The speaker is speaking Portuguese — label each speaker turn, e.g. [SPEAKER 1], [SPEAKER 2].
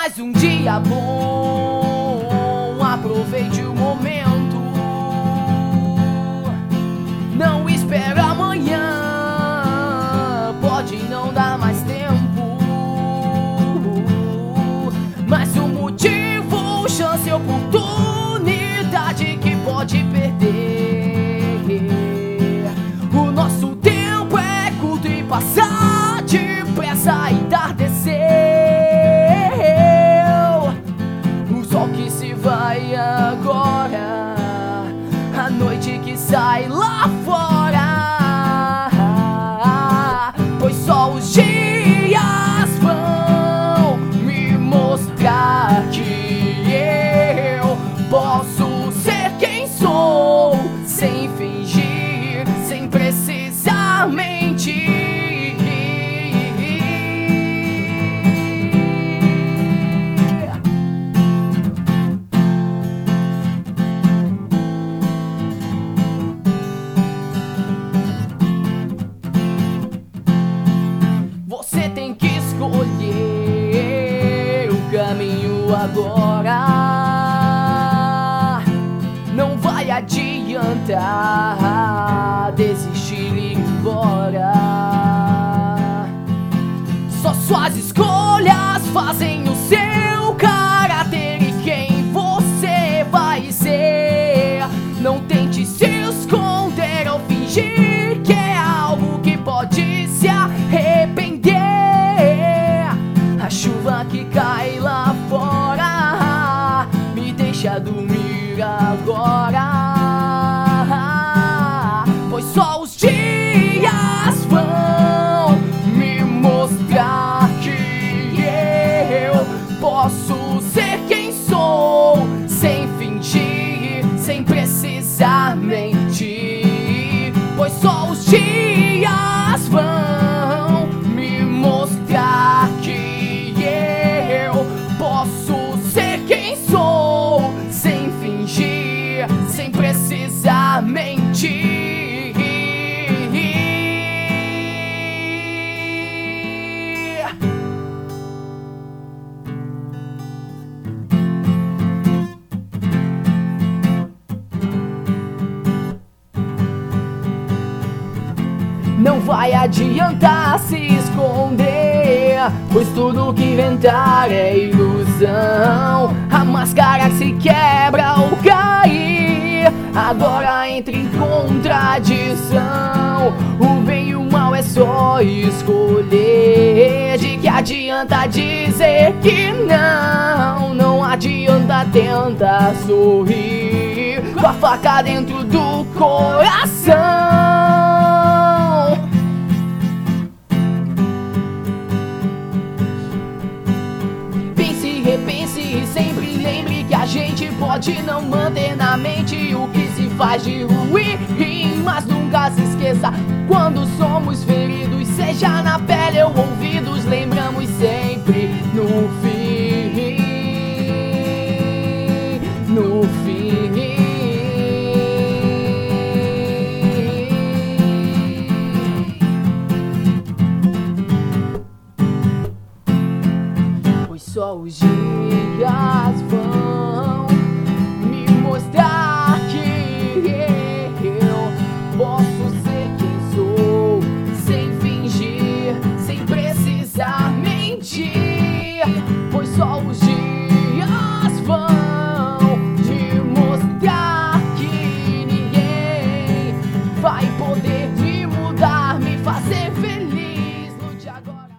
[SPEAKER 1] mais um dia bom, aproveite o momento. Não espera amanhã, pode não dar mais tempo, mas um motivo, chance, oportunidade que pode perder. O nosso tempo é curto e passar depressa e entardecer. O sol que se vai agora, a noite que sai lá fora, pois só os dias vão me mostrar que eu posso ser quem sou, sem fingir, sem precisar mentir. Você tem que escolher o caminho agora. Não vai adiantar desistir e ir embora. Só suas escolhas fazem o seu caráter e quem você vai ser. Não tente se esconder ou fingir que é algo que pode se arrepender. A chuva que cai lá fora me deixa dormir agora, pois só os dias vão me mostrar que eu posso ser quem sou, sem fingir, sem precisar mentir, pois só os dias vão me mostrar que eu posso ser quem sou, sem fingir, sem precisar mentir. Não vai adiantar se esconder, pois tudo que inventar é ilusão. A máscara se quebra ao cair, agora entra em contradição. O bem e o mal é só escolher. De que adianta dizer que não? Não adianta tentar sorrir com a faca dentro do coração. Repense e sempre lembre que a gente pode não manter na mente o que se faz de ruim, mas nunca se esqueça, quando somos feridos, seja na pele ou ouvidos, lembramos sempre no fim, no fim. Só os dias vão me mostrar que eu posso ser quem sou, sem fingir, sem precisar mentir.